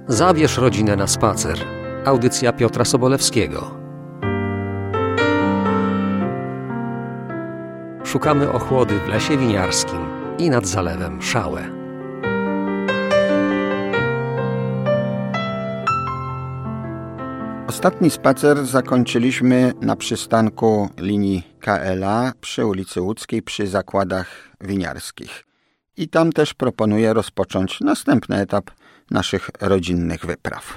Zabierz rodzinę na spacer. Audycja Piotra Sobolewskiego. Szukamy ochłody w lesie winiarskim i nad zalewem Szałę. Ostatni spacer zakończyliśmy na przystanku linii KLA przy ulicy Łódzkiej przy zakładach winiarskich. I tam też proponuję rozpocząć następny etap naszych rodzinnych wypraw.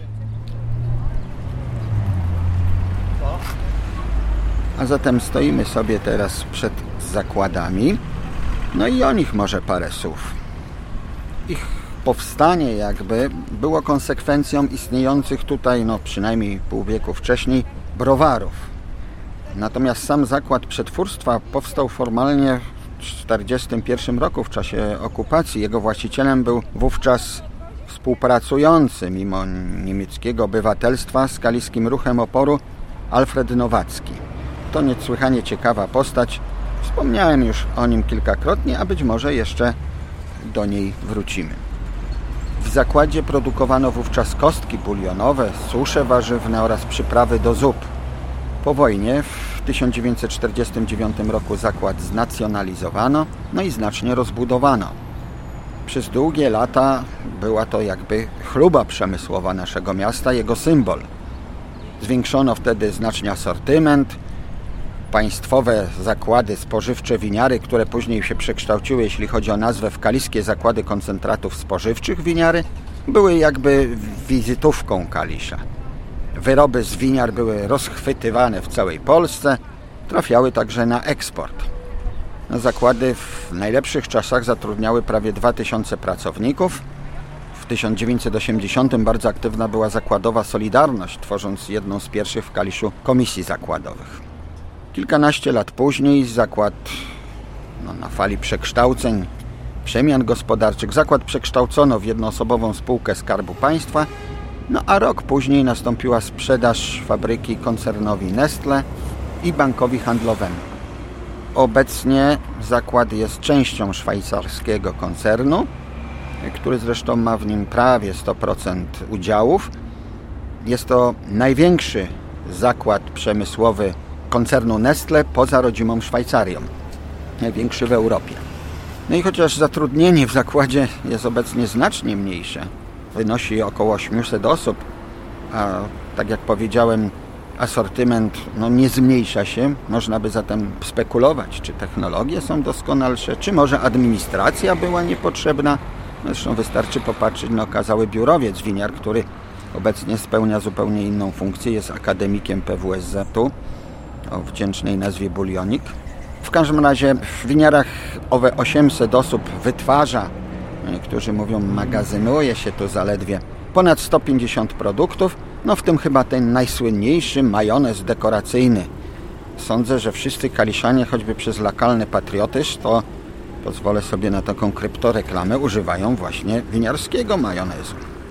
A zatem stoimy sobie teraz przed zakładami. No i o nich może parę słów. Ich powstanie jakby było konsekwencją istniejących tutaj, przynajmniej pół wieku wcześniej, browarów. Natomiast sam zakład przetwórstwa powstał formalnie w 1941 roku w czasie okupacji. Jego właścicielem był wówczas współpracujący mimo niemieckiego obywatelstwa z kaliskim ruchem oporu Alfred Nowacki. To niesłychanie ciekawa postać. Wspomniałem już o nim kilkakrotnie, a być może jeszcze do niej wrócimy. W zakładzie produkowano wówczas kostki bulionowe, susze warzywne oraz przyprawy do zup. Po wojnie w 1949 roku zakład znacjonalizowano, i znacznie rozbudowano. Przez długie lata była to jakby chluba przemysłowa naszego miasta, jego symbol. Zwiększono wtedy znacznie asortyment. Państwowe zakłady spożywcze winiary, które później się przekształciły, jeśli chodzi o nazwę, w Kaliskie Zakłady Koncentratów Spożywczych Winiary, były jakby wizytówką Kalisza. Wyroby z winiar były rozchwytywane w całej Polsce, trafiały także na eksport. Zakłady w najlepszych czasach zatrudniały prawie 2000 pracowników. W 1980 bardzo aktywna była zakładowa Solidarność, tworząc jedną z pierwszych w Kaliszu komisji zakładowych. Kilkanaście lat później zakład, na fali przekształceń, przemian gospodarczych, zakład przekształcono w jednoosobową spółkę Skarbu Państwa, a rok później nastąpiła sprzedaż fabryki koncernowi Nestle i bankowi handlowemu. Obecnie zakład jest częścią szwajcarskiego koncernu, który zresztą ma w nim prawie 100% udziałów. Jest to największy zakład przemysłowy koncernu Nestle poza rodzimą Szwajcarią. Największy w Europie. I chociaż zatrudnienie w zakładzie jest obecnie znacznie mniejsze, wynosi około 800 osób, a tak jak powiedziałem, asortyment nie zmniejsza się. Można by zatem spekulować, czy technologie są doskonalsze, czy może administracja była niepotrzebna. Zresztą wystarczy popatrzeć na okazały biurowiec winiar, który obecnie spełnia zupełnie inną funkcję, jest akademikiem PWSZ-u o wdzięcznej nazwie Bulionik. W każdym razie w winiarach owe 800 osób wytwarza, niektórzy mówią magazynuje się tu zaledwie, ponad 150 produktów, w tym chyba ten najsłynniejszy majonez dekoracyjny. Sądzę, że wszyscy kaliszanie, choćby przez lokalny patriotyzm, to pozwolę sobie na taką kryptoreklamę, używają właśnie winiarskiego majonezu.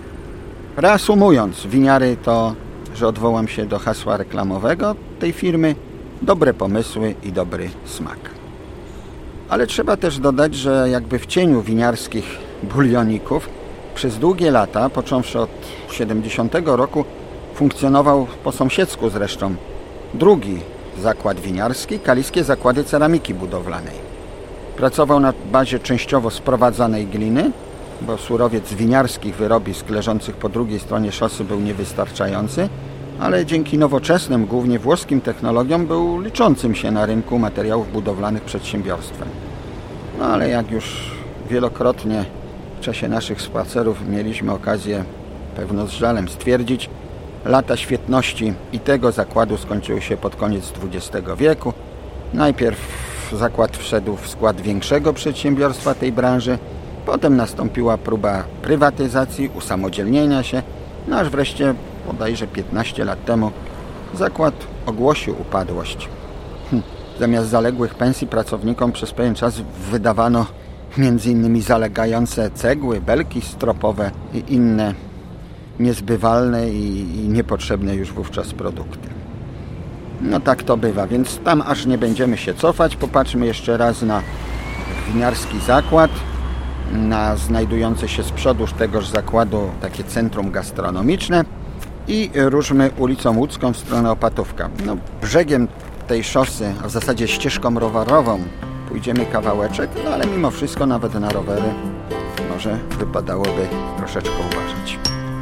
Reasumując, winiary to, że odwołam się do hasła reklamowego tej firmy, dobre pomysły i dobry smak. Ale trzeba też dodać, że jakby w cieniu winiarskich bulioników przez długie lata, począwszy od 70 roku, funkcjonował po sąsiedzku zresztą drugi zakład winiarski, Kaliskie Zakłady Ceramiki Budowlanej. Pracował na bazie częściowo sprowadzanej gliny, bo surowiec winiarskich wyrobisk leżących po drugiej stronie szosy był niewystarczający, ale dzięki nowoczesnym, głównie włoskim technologiom był liczącym się na rynku materiałów budowlanych przedsiębiorstwem. Ale jak już wielokrotnie w czasie naszych spacerów mieliśmy okazję pewno z żalem stwierdzić, lata świetności i tego zakładu skończyły się pod koniec XX wieku. Najpierw zakład wszedł w skład większego przedsiębiorstwa tej branży, potem nastąpiła próba prywatyzacji, usamodzielnienia się, aż wreszcie bodajże 15 lat temu zakład ogłosił upadłość. Zamiast zaległych pensji pracownikom przez pewien czas wydawano m.in. zalegające cegły, belki stropowe i inne niezbywalne i niepotrzebne już wówczas produkty. Tak to bywa, więc tam aż nie będziemy się cofać. Popatrzmy jeszcze raz na winiarski zakład. na znajdujące się z przodu tegoż zakładu takie centrum gastronomiczne i ruszmy ulicą Łódzką w stronę Opatówka. Brzegiem tej szosy, a w zasadzie ścieżką rowerową pójdziemy kawałeczek, ale mimo wszystko nawet na rowery może wypadałoby troszeczkę uważać.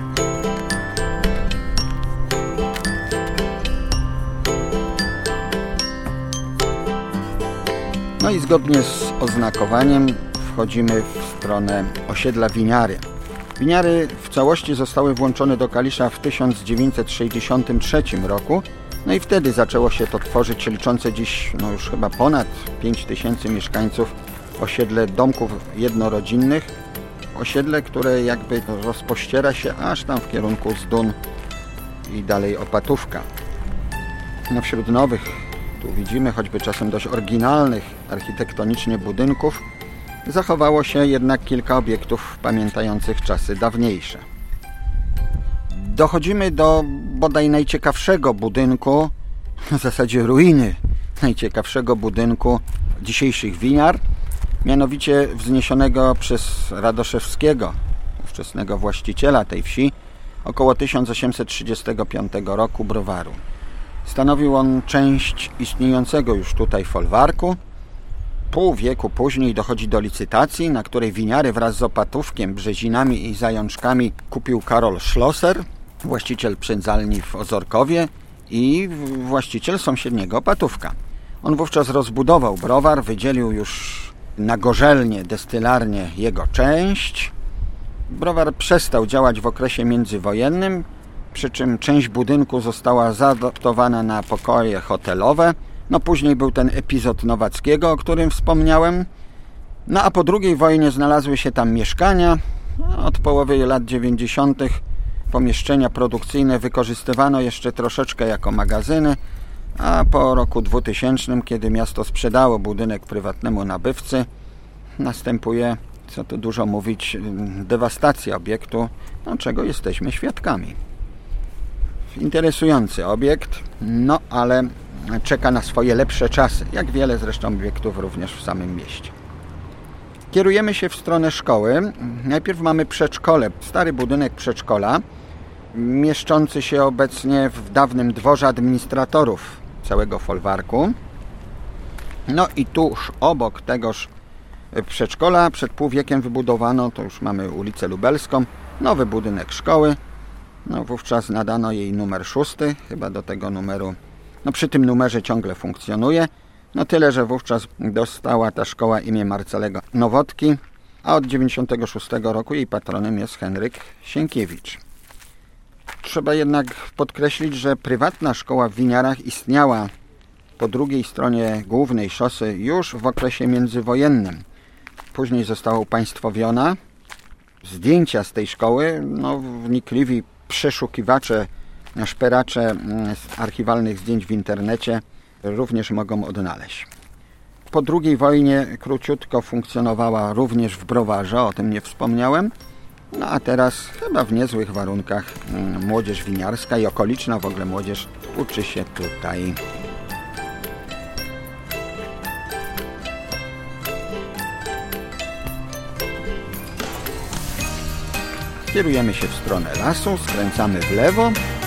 No i zgodnie z oznakowaniem wchodzimy w stronę osiedla Winiary. Winiary w całości zostały włączone do Kalisza w 1963 roku. No i wtedy zaczęło się to tworzyć liczące dziś już chyba ponad 5000 mieszkańców osiedle domków jednorodzinnych. Osiedle, które jakby rozpościera się aż tam w kierunku Zdun i dalej Opatówka. Wśród nowych, tu widzimy choćby czasem dość oryginalnych architektonicznie budynków, zachowało się jednak kilka obiektów pamiętających czasy dawniejsze. Dochodzimy do bodaj najciekawszego budynku, w zasadzie ruiny najciekawszego budynku dzisiejszych Winiar, mianowicie wzniesionego przez Radoszewskiego, ówczesnego właściciela tej wsi, około 1835 roku browaru. Stanowił on część istniejącego już tutaj folwarku. Pół wieku później dochodzi do licytacji, na której Winiary wraz z Opatówkiem, Brzezinami i Zajączkami kupił Karol Schlosser, właściciel przędzalni w Ozorkowie i właściciel sąsiedniego Opatówka. On wówczas rozbudował browar, wydzielił już na gorzelnię, destylarnię jego część. Browar przestał działać w okresie międzywojennym, przy czym część budynku została zaadaptowana na pokoje hotelowe. Później był ten epizod Nowackiego, o którym wspomniałem. A po II wojnie znalazły się tam mieszkania. Od połowy lat 90. pomieszczenia produkcyjne wykorzystywano jeszcze troszeczkę jako magazyny, a po roku 2000, kiedy miasto sprzedało budynek prywatnemu nabywcy, następuje, co tu dużo mówić, dewastacja obiektu, czego jesteśmy świadkami. Interesujący obiekt, ale czeka na swoje lepsze czasy, jak wiele zresztą obiektów również w samym mieście. Kierujemy się w stronę szkoły. Najpierw mamy przedszkole, stary budynek przedszkola, mieszczący się obecnie w dawnym dworze administratorów całego folwarku. I tuż obok tegoż przedszkola przed pół wiekiem wybudowano, to już mamy ulicę Lubelską, nowy budynek szkoły. Wówczas nadano jej numer 6, chyba do tego numeru, przy tym numerze ciągle funkcjonuje. Tyle, że wówczas dostała ta szkoła imię Marcelego Nowotki, a od 1996 roku jej patronem jest Henryk Sienkiewicz. Trzeba jednak podkreślić, że prywatna szkoła w Winiarach istniała po drugiej stronie głównej szosy już w okresie międzywojennym. Później została upaństwowiona. Zdjęcia z tej szkoły, wnikliwi przeszukiwacze, szperacze z archiwalnych zdjęć w internecie również mogą odnaleźć. Po II wojnie króciutko funkcjonowała również w browarze, o tym nie wspomniałem. A teraz chyba w niezłych warunkach młodzież winiarska i okoliczna w ogóle młodzież uczy się tutaj. Kierujemy się w stronę lasu, skręcamy w lewo.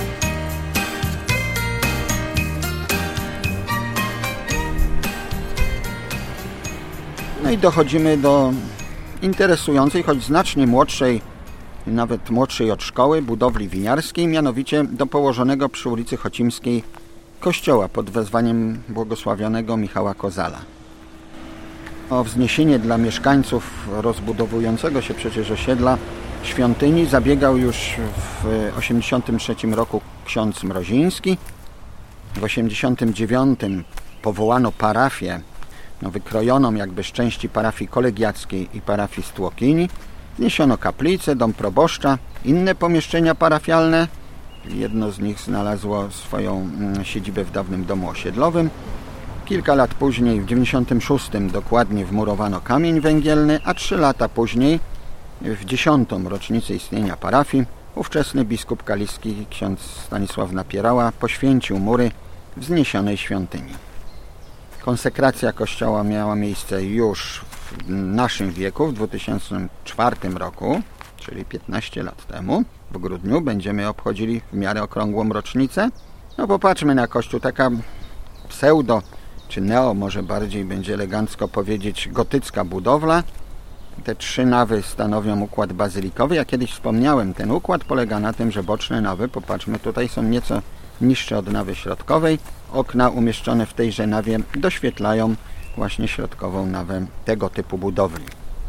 I dochodzimy do interesującej, choć znacznie młodszej, nawet młodszej od szkoły, budowli winiarskiej, mianowicie do położonego przy ulicy Chocimskiej kościoła pod wezwaniem błogosławionego Michała Kozala. O wzniesienie dla mieszkańców rozbudowującego się przecież osiedla świątyni zabiegał już w 1983 roku ksiądz Mroziński. W 1989 powołano parafię, wykrojoną jakby z części parafii kolegiackiej i parafii Stłokini. Wniesiono kaplicę, dom proboszcza, inne pomieszczenia parafialne. Jedno z nich znalazło swoją siedzibę w dawnym domu osiedlowym. Kilka lat później, w 1996 dokładnie, wmurowano kamień węgielny, a 3 lata później, w 10. rocznicę istnienia parafii, ówczesny biskup kaliski, ksiądz Stanisław Napierała, poświęcił mury wzniesionej świątyni. Konsekracja kościoła miała miejsce już w naszym wieku, w 2004 roku, czyli 15 lat temu, w grudniu będziemy obchodzili w miarę okrągłą rocznicę. No popatrzmy na kościół, taka pseudo, czy neo może bardziej będzie elegancko powiedzieć, gotycka budowla. Te 3 nawy stanowią układ bazylikowy. Ja kiedyś wspomniałem, ten układ polega na tym, że boczne nawy, popatrzmy, tutaj są nieco niższe od nawy środkowej. Okna umieszczone w tejże nawie doświetlają właśnie środkową nawę tego typu budowli.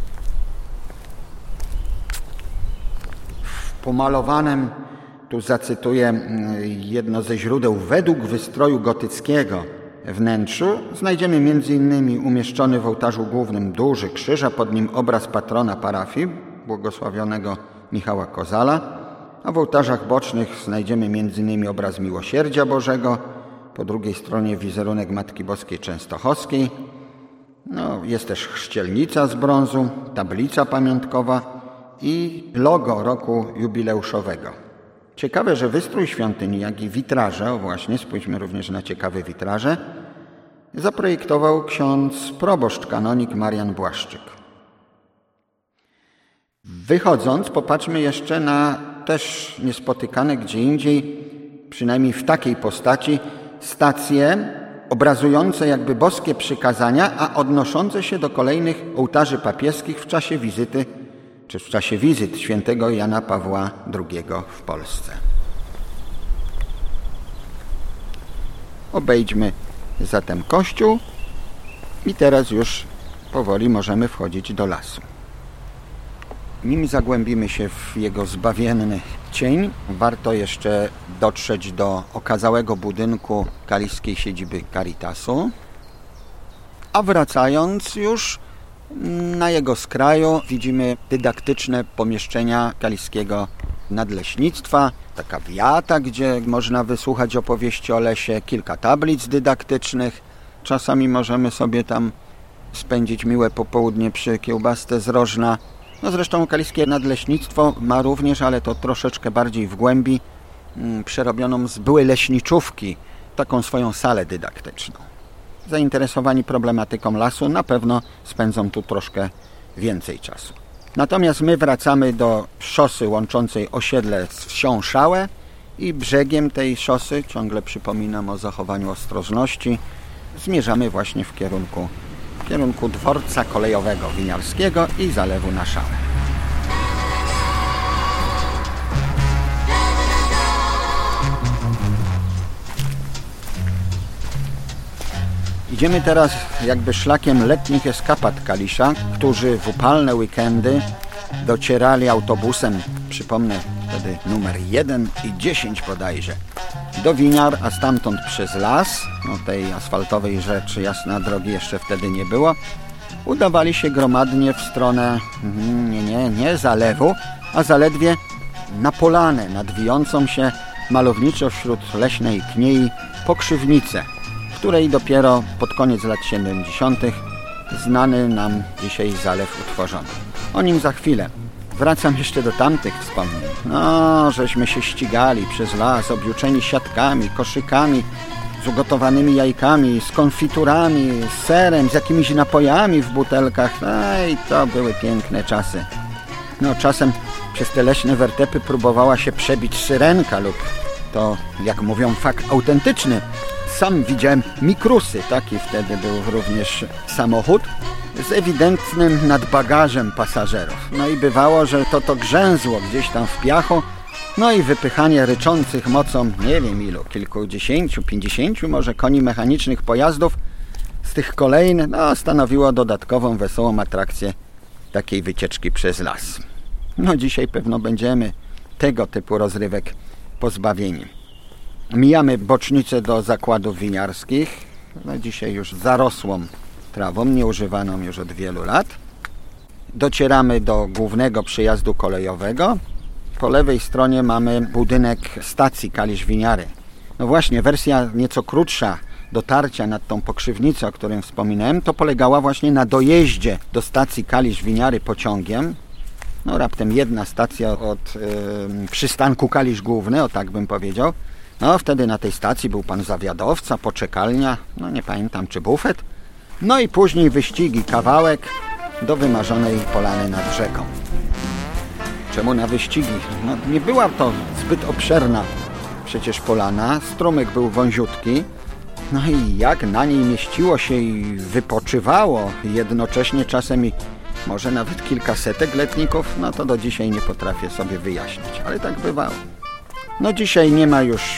W pomalowanym, tu zacytuję jedno ze źródeł, według wystroju gotyckiego wnętrzu znajdziemy m.in. umieszczony w ołtarzu głównym duży krzyż, a pod nim obraz patrona parafii, błogosławionego Michała Kozala, a w ołtarzach bocznych znajdziemy m.in. obraz Miłosierdzia Bożego, po drugiej stronie wizerunek Matki Boskiej Częstochowskiej. Jest też chrzcielnica z brązu, tablica pamiątkowa i logo roku jubileuszowego. Ciekawe, że wystrój świątyni, jak i witraże, właśnie, spójrzmy również na ciekawe witraże, zaprojektował ksiądz proboszcz kanonik Marian Błaszczyk. Wychodząc, popatrzmy jeszcze na też niespotykane gdzie indziej, przynajmniej w takiej postaci, stacje obrazujące jakby boskie przykazania, a odnoszące się do kolejnych ołtarzy papieskich w czasie wizyty, czy w czasie wizyt świętego Jana Pawła II w Polsce. Obejdźmy zatem kościół i teraz już powoli możemy wchodzić do lasu. Nim zagłębimy się w jego zbawienny cień, warto jeszcze dotrzeć do okazałego budynku kaliskiej siedziby Caritasu, a wracając już na jego skraju widzimy dydaktyczne pomieszczenia kaliskiego nadleśnictwa, taka wiata, gdzie można wysłuchać opowieści o lesie, kilka tablic dydaktycznych. Czasami możemy sobie tam spędzić miłe popołudnie przy kiełbasce z rożna. Zresztą kaliskie nadleśnictwo ma również, ale to troszeczkę bardziej w głębi, przerobioną z byłej leśniczówki, taką swoją salę dydaktyczną. Zainteresowani problematyką lasu na pewno spędzą tu troszkę więcej czasu. Natomiast my wracamy do szosy łączącej osiedle z wsią Szałę i brzegiem tej szosy, ciągle przypominam o zachowaniu ostrożności, zmierzamy właśnie w kierunku dworca kolejowego winiarskiego i zalewu na Szałę. Idziemy teraz jakby szlakiem letnich eskapad Kalisza, którzy w upalne weekendy docierali autobusem, przypomnę wtedy numer 1 i 10 bodajże, do Winiar, a stamtąd przez las, tej asfaltowej rzeczy jasna drogi jeszcze wtedy nie było, udawali się gromadnie w stronę nie zalewu, a zaledwie na polanę nad wijącą się malowniczo wśród leśnej kniei Pokrzywnicę, w której dopiero pod koniec lat 70. znany nam dzisiaj zalew utworzono. O nim za chwilę. Wracam jeszcze do tamtych wspomnień. Żeśmy się ścigali przez las, objuczeni siatkami, koszykami, z ugotowanymi jajkami, z konfiturami, z serem, z jakimiś napojami w butelkach. I to były piękne czasy. Czasem przez te leśne wertepy próbowała się przebić syrenka lub to, jak mówią, fakt autentyczny. Sam widziałem mikrusy, taki wtedy był również samochód z ewidentnym nadbagażem pasażerów. I bywało, że to grzęzło gdzieś tam w piachu, i wypychanie ryczących mocą, nie wiem ilu, kilkudziesięciu, 50 może koni mechanicznych pojazdów z tych kolejnych, stanowiło dodatkową, wesołą atrakcję takiej wycieczki przez las. Dzisiaj pewno będziemy tego typu rozrywek pozbawieni. Mijamy bocznicę do zakładów winiarskich, dzisiaj już zarosłą trawą, nieużywaną już od wielu lat. Docieramy do głównego przejazdu kolejowego. Po lewej stronie mamy budynek stacji Kalisz-Winiary. Właśnie, wersja nieco krótsza dotarcia nad tą Pokrzywnicę, o którym wspominałem, to polegała właśnie na dojeździe do stacji Kalisz-Winiary pociągiem. Raptem jedna stacja od przystanku Kalisz Główny, o tak bym powiedział. Wtedy na tej stacji był pan zawiadowca, poczekalnia, nie pamiętam czy bufet. I później wyścigi, kawałek do wymarzonej polany nad rzeką. Czemu na wyścigi? No, nie była to zbyt obszerna przecież polana, strumyk był wąziutki, no i jak na niej mieściło się i wypoczywało jednocześnie czasem i może nawet kilkasetek letników, no to do dzisiaj nie potrafię sobie wyjaśnić, ale tak bywało. No dzisiaj nie ma już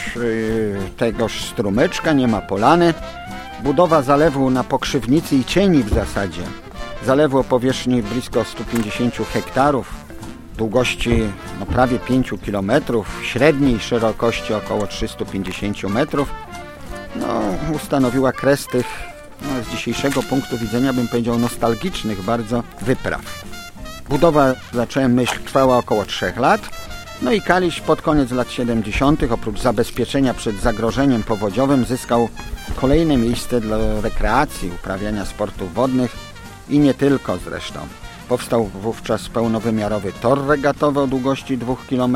tegoż strumyczka, nie ma polany. Budowa zalewu na Pokrzywnicy i Cieni w zasadzie. Zalewu o powierzchni blisko 150 hektarów, długości prawie 5 km, średniej szerokości około 350 metrów. No, ustanowiła kres tych, z dzisiejszego punktu widzenia bym powiedział nostalgicznych bardzo wypraw. Budowa, zacząłem myśl, trwała około 3 lat. No i Kalisz pod koniec lat 70. oprócz zabezpieczenia przed zagrożeniem powodziowym zyskał kolejne miejsce dla rekreacji, uprawiania sportów wodnych i nie tylko zresztą. Powstał wówczas pełnowymiarowy tor regatowy o długości 2 km,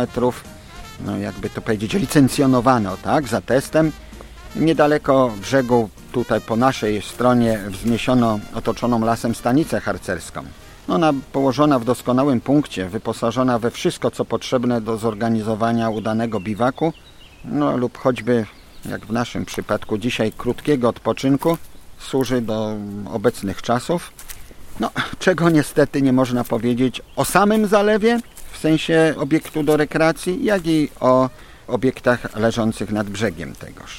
no jakby to powiedzieć licencjonowany, tak, za testem. Niedaleko brzegu, tutaj po naszej stronie, wzniesiono otoczoną lasem stanicę harcerską. Ona położona w doskonałym punkcie, wyposażona we wszystko, co potrzebne do zorganizowania udanego biwaku, no lub choćby, jak w naszym przypadku dzisiaj, krótkiego odpoczynku, służy do obecnych czasów. No, czego niestety nie można powiedzieć o samym zalewie, w sensie obiektu do rekreacji, jak i o obiektach leżących nad brzegiem tegoż.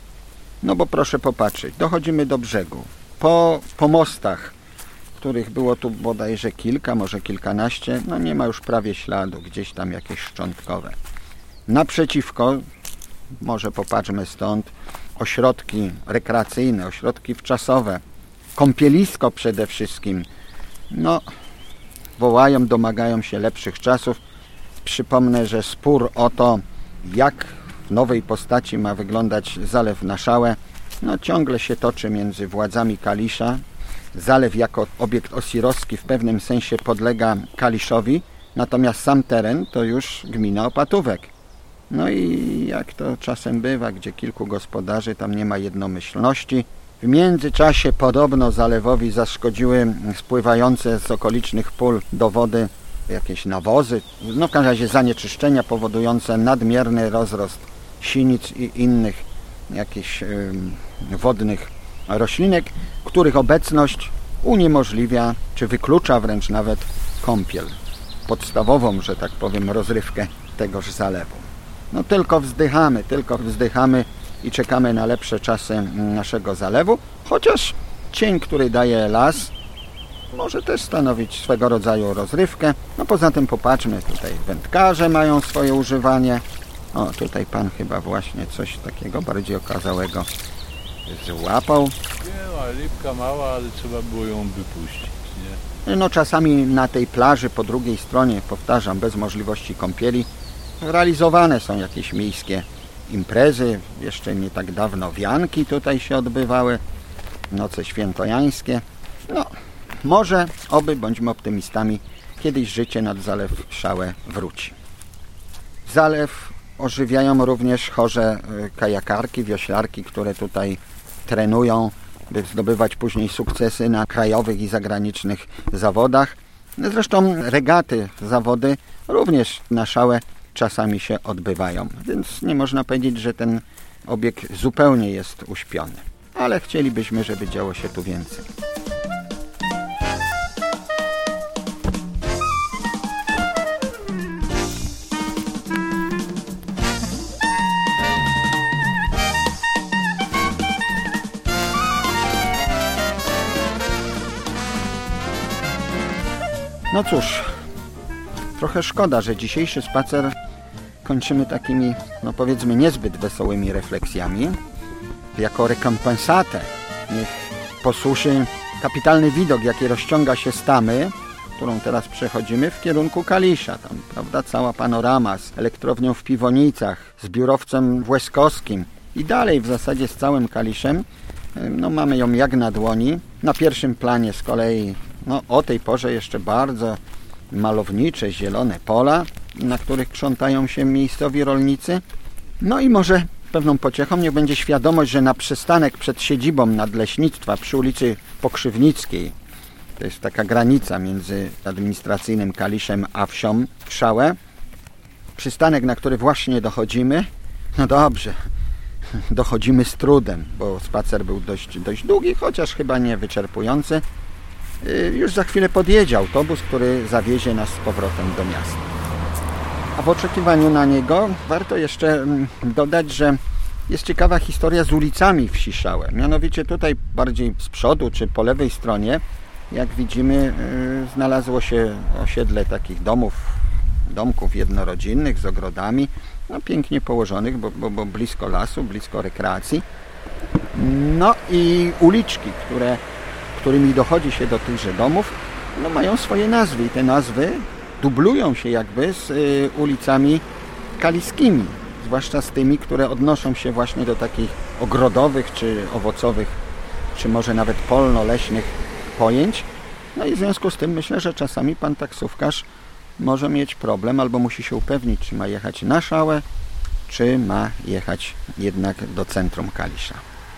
No bo proszę popatrzeć, dochodzimy do brzegu. Po pomostach, których było tu bodajże kilka, może kilkanaście, no nie ma już prawie śladu, gdzieś tam jakieś szczątkowe. Naprzeciwko, może popatrzmy stąd, ośrodki rekreacyjne, ośrodki wczasowe, kąpielisko przede wszystkim, no wołają, domagają się lepszych czasów. Przypomnę, że spór o to, jak w nowej postaci ma wyglądać zalew na Szałę, no ciągle się toczy między władzami Kalisza. Zalew jako obiekt osirowski w pewnym sensie podlega Kaliszowi, natomiast sam teren to już gmina Opatówek. No i jak to czasem bywa, gdzie kilku gospodarzy, tam nie ma jednomyślności. W międzyczasie podobno zalewowi zaszkodziły spływające z okolicznych pól do wody jakieś nawozy, no w każdym razie zanieczyszczenia powodujące nadmierny rozrost sinic i innych jakichś wodnych roślinek, których obecność uniemożliwia, czy wyklucza wręcz nawet kąpiel. Podstawową, że tak powiem, rozrywkę tegoż zalewu. No tylko wzdychamy i czekamy na lepsze czasy naszego zalewu, chociaż cień, który daje las, może też stanowić swego rodzaju rozrywkę. No poza tym popatrzmy, tutaj wędkarze mają swoje używanie. O, tutaj pan chyba właśnie coś takiego bardziej okazałego złapał. Nie, ale rybka mała, ale trzeba było ją wypuścić, nie? No czasami na tej plaży po drugiej stronie, powtarzam, bez możliwości kąpieli, realizowane są jakieś miejskie imprezy. Jeszcze nie tak dawno wianki tutaj się odbywały, noce świętojańskie. No, może, oby, bądźmy optymistami, kiedyś życie nad Zalew Szałę wróci. Zalew ożywiają również chorze kajakarki, wioślarki, które tutaj trenują, by zdobywać później sukcesy na krajowych i zagranicznych zawodach. Zresztą regaty, zawody również na Szałę czasami się odbywają, więc nie można powiedzieć, że ten obiekt zupełnie jest uśpiony. Ale chcielibyśmy, żeby działo się tu więcej. No cóż, trochę szkoda, że dzisiejszy spacer kończymy takimi, no powiedzmy, niezbyt wesołymi refleksjami. Jako rekompensatę niech posłuży kapitalny widok, jaki rozciąga się z Tamy, którą teraz przechodzimy, w kierunku Kalisza. Tam, prawda, cała panorama z elektrownią w Piwonicach, z biurowcem w Łeskowskim i dalej w zasadzie z całym Kaliszem. No mamy ją jak na dłoni. Na pierwszym planie z kolei, no o tej porze jeszcze bardzo malownicze, zielone pola, na których krzątają się miejscowi rolnicy. No i może pewną pociechą niech będzie świadomość, że na przystanek przed siedzibą Nadleśnictwa przy ulicy Pokrzywnickiej To jest taka granica między administracyjnym Kaliszem a wsią Krzałę. Przystanek, na który właśnie dochodzimy. No dobrze, dochodzimy z trudem, bo spacer był dość długi, chociaż chyba nie wyczerpujący. Już za chwilę podjedzie autobus, który zawiezie nas z powrotem do miasta. A w oczekiwaniu na niego warto jeszcze dodać, że jest ciekawa historia z ulicami wsi Szałę. Mianowicie tutaj bardziej z przodu, czy po lewej stronie, jak widzimy, znalazło się osiedle takich domków jednorodzinnych z ogrodami, no pięknie położonych, bo blisko lasu, blisko rekreacji. No i uliczki, którymi dochodzi się do tychże domów, no mają swoje nazwy i te nazwy dublują się jakby z ulicami kaliskimi, zwłaszcza z tymi, które odnoszą się właśnie do takich ogrodowych, czy owocowych, czy może nawet polno-leśnych pojęć. No i w związku z tym myślę, że czasami pan taksówkarz może mieć problem albo musi się upewnić, czy ma jechać na Szałę, czy ma jechać jednak do centrum Kalisza.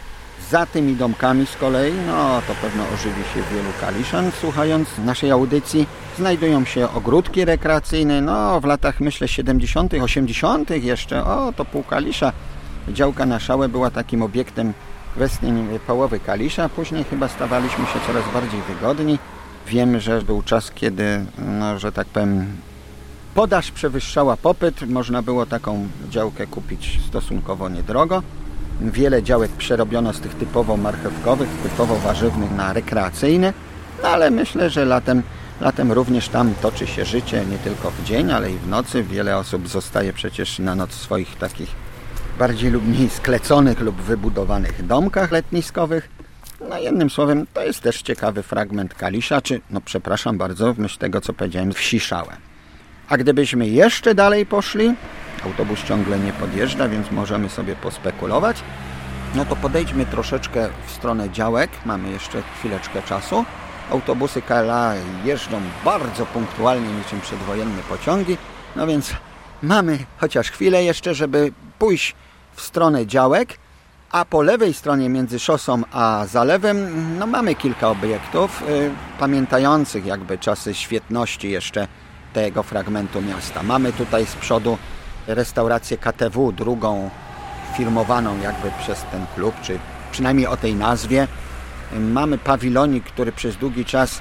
Za tymi domkami z kolei, no to pewno ożywi się wielu kaliszan. Słuchając naszej audycji, znajdują się ogródki rekreacyjne. No w latach myślę 70., 80. jeszcze, to pół Kalisza. Działka na Szałę była takim obiektem westchnień połowy Kalisza. Później chyba stawaliśmy się coraz bardziej wygodni. Wiemy, że był czas, kiedy, no, że tak powiem, podaż przewyższała popyt. Można było taką działkę kupić stosunkowo niedrogo. Wiele działek przerobiono z tych typowo marchewkowych, typowo warzywnych na rekreacyjne. No ale myślę, że latem również tam toczy się życie, nie tylko w dzień, ale i w nocy. Wiele osób zostaje przecież na noc w swoich takich bardziej lub mniej skleconych lub wybudowanych domkach letniskowych. No jednym słowem, to jest też ciekawy fragment Kalisza, przepraszam bardzo, w myśl tego, co powiedziałem, wsi Szałę. A gdybyśmy jeszcze dalej poszli, autobus ciągle nie podjeżdża, więc możemy sobie pospekulować, no to podejdźmy troszeczkę w stronę działek, mamy jeszcze chwileczkę czasu. Autobusy KLA jeżdżą bardzo punktualnie, niczym przedwojenne pociągi, no więc mamy chociaż chwilę jeszcze, żeby pójść w stronę działek, a po lewej stronie między szosą a zalewem no mamy kilka obiektów pamiętających jakby czasy świetności jeszcze tego fragmentu miasta. Mamy tutaj z przodu restaurację KTW, drugą firmowaną jakby przez ten klub, czy przynajmniej o tej nazwie. Mamy pawilonik, który przez długi czas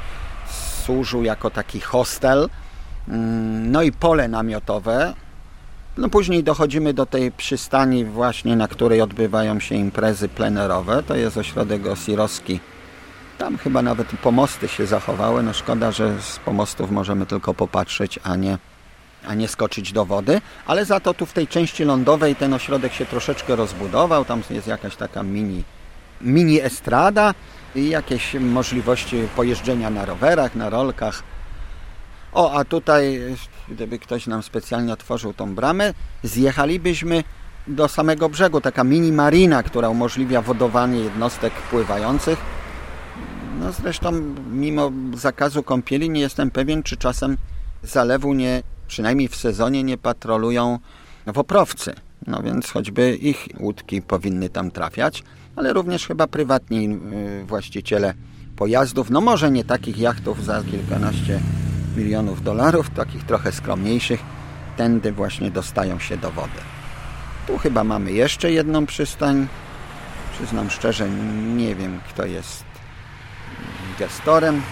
służył jako taki hostel, no i pole namiotowe. No później dochodzimy do tej przystani właśnie, na której odbywają się imprezy plenerowe. To jest ośrodek Osirowski. Tam chyba nawet pomosty się zachowały. No szkoda, że z pomostów możemy tylko popatrzeć, a nie skoczyć do wody. Ale za to tu w tej części lądowej ten ośrodek się troszeczkę rozbudował. Tam jest jakaś taka mini estrada i jakieś możliwości pojeżdżenia na rowerach, na rolkach. A tutaj, gdyby ktoś nam specjalnie otworzył tą bramę, zjechalibyśmy do samego brzegu. Taka mini marina, która umożliwia wodowanie jednostek pływających. No zresztą mimo zakazu kąpieli nie jestem pewien, czy czasem zalewu przynajmniej w sezonie nie patrolują woprowcy. No więc choćby ich łódki powinny tam trafiać, ale również chyba prywatni właściciele pojazdów. No może nie takich jachtów za kilkanaście milionów dolarów, takich trochę skromniejszych, tędy właśnie dostają się do wody. Tu chyba mamy jeszcze jedną przystań. Przyznam szczerze, nie wiem, kto jest gestorem.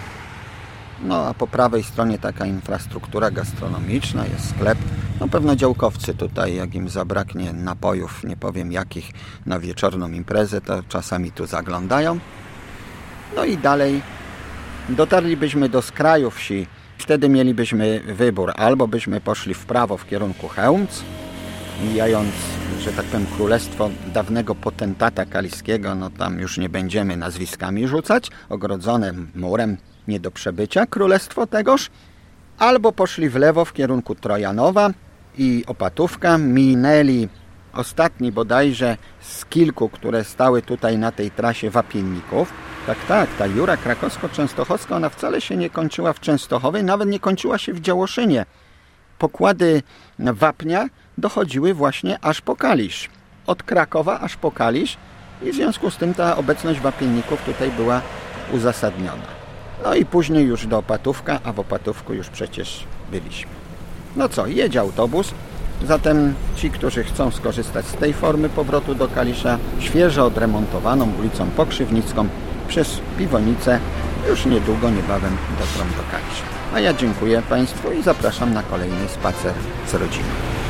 No a po prawej stronie taka infrastruktura gastronomiczna, jest sklep. No pewno działkowcy tutaj, jak im zabraknie napojów, nie powiem jakich, na wieczorną imprezę, to czasami tu zaglądają. No i dalej dotarlibyśmy do skraju wsi. Wtedy mielibyśmy wybór. Albo byśmy poszli w prawo w kierunku Chełmc, mijając, że tak powiem, królestwo dawnego potentata kaliskiego. No tam już nie będziemy nazwiskami rzucać. Ogrodzone murem, nie do przebycia. Królestwo tegoż. Albo poszli w lewo w kierunku Trojanowa i Opatówka. Minęli ostatni bodajże z kilku, które stały tutaj na tej trasie wapienników. Tak, ta Jura Krakowsko-Częstochowska, ona wcale się nie kończyła w Częstochowie, nawet nie kończyła się w Działoszynie. Pokłady wapnia dochodziły właśnie aż po Kalisz. Od Krakowa aż po Kalisz i w związku z tym ta obecność wapienników tutaj była uzasadniona. No i później już do Opatówka, a w Opatówku już przecież byliśmy. No co, jedzie autobus, zatem ci, którzy chcą skorzystać z tej formy powrotu do Kalisza, świeżo odremontowaną ulicą Pokrzywnicką przez Piwonicę, już niedługo, niebawem dotrą do Kalisza. A ja dziękuję Państwu i zapraszam na kolejny spacer z rodziną.